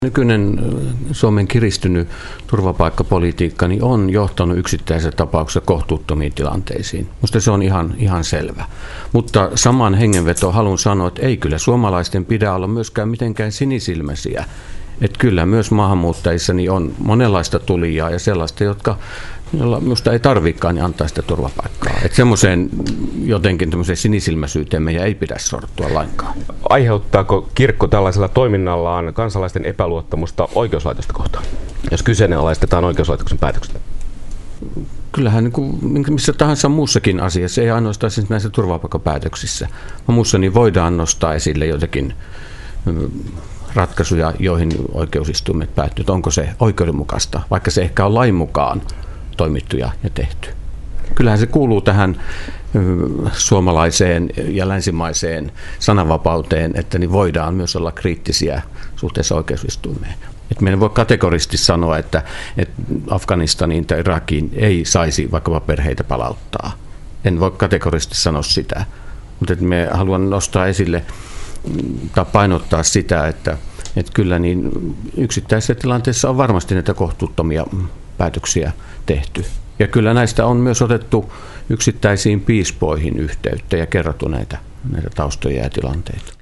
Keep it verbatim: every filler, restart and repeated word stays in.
Nykyinen Suomen kiristynyt turvapaikkapolitiikka niin on johtanut yksittäisessä tapauksessa kohtuuttomiin tilanteisiin. Minusta se on ihan, ihan selvä. Mutta saman hengenveto haluan sanoa, että ei kyllä suomalaisten pidä olla myöskään mitenkään sinisilmäisiä. Että kyllä myös maahanmuuttajissa niin on monenlaista tulijaa ja sellaista, jotka jolla minusta ei tarvitsekaan niin antaa sitä turvapaikkaa. Että semmoiseen jotenkin tämmöiseen sinisilmäisyyteen meidän ei pidä sortua lainkaan. Aiheuttaako kirkko tällaisella toiminnallaan kansalaisten epäluottamusta oikeuslaitosta kohtaan, jos kyseenalaistetaan oikeuslaitoksen päätökset? Kyllähän niin kuin missä tahansa muussakin asiassa, ei ainoastaan siis näissä turvapaikkapäätöksissä, vaan muussa niin voidaan nostaa esille jotakin ratkaisuja, joihin oikeusistuimet päättyvät. Onko se oikeudenmukaista, vaikka se ehkä on lain mukaan toimittu ja tehty. Kyllähän se kuuluu tähän suomalaiseen ja länsimaiseen sananvapauteen, että niin voidaan myös olla kriittisiä suhteessa oikeusistuimeen. Että meidän voi kategorisesti sanoa, että, että Afganistaniin tai Irakiin ei saisi vaikkapa perheitä palauttaa. En voi kategorisesti sanoa sitä, mutta että me haluan nostaa esille tai painottaa sitä, että, että kyllä niin yksittäisissä tilanteissa on varmasti näitä kohtuuttomia päätöksiä tehty. Ja kyllä näistä on myös otettu yksittäisiin piispoihin yhteyttä ja kerrottu näitä, näitä taustoja ja tilanteita.